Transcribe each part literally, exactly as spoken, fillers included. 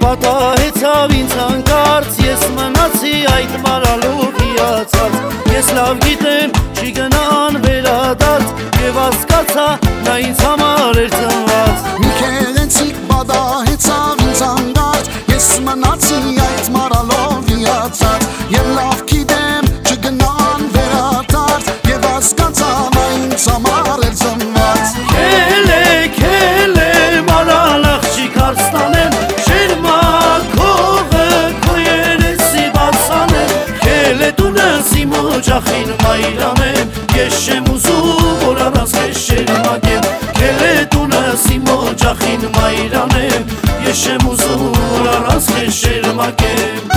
Պատահեցավ ինձ հանկարծ, ես մնացի այդ մարալու հիացած։ Ես լավ գիտեմ, չի գնան վերադարձ, և հասկացա, նա ինձ համար էր ծնված։ Մի քեղեցիկ պատահեցավ ինձ հանկարծ, ես մնացի այդ մարալով հիացած։ Եվ լավ գիտեմ, չգնան վերադարձ, և հասկացա, նա ինձ համար էր ծնված։ Քելե, քելե, մարալ աղջիկ Արցնանեմ, շերմա քողը քո երեսի բացանեմ։ Քելե տունս իմ օջախին մայրանեմ, ես չեմ ուզում, որ առանց քեզ շերմակեմ։ Քելե տունս իմ օջախին մայրանեմ, ես չեմ ուզում, որ առանց քեզ շերմակեմ։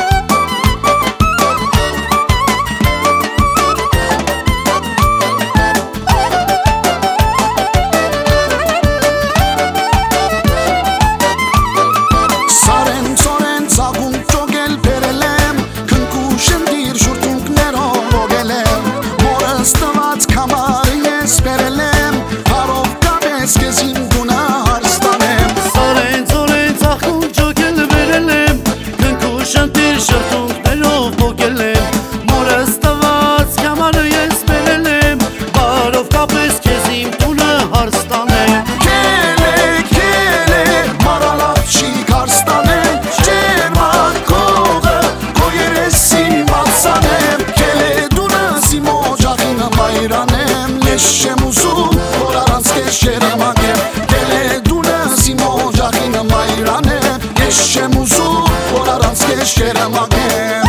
Ես չեմ ուզում, որ առանց քեզ շերմակեմ։ Քելե տունս իմ օջախին մայրանեմ, ես չեմ ուզում, որ առանց քեզ շերմակեմ։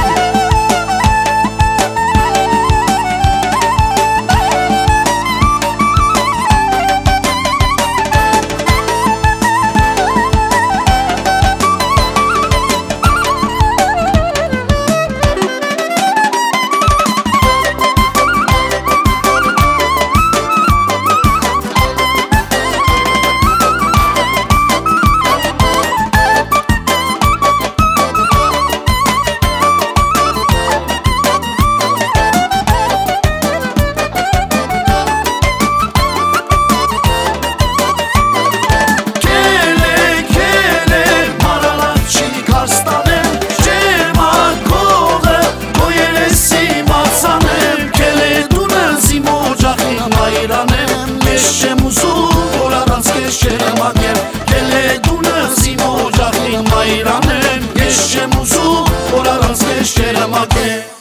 Ես չեմ ուզում, որ առանց քեզ շերմակեմ։ Քելե տունս իմ օջախին մայրանեմ, ես չեմ ուզում, որ առանց քեզ շերմակեմ։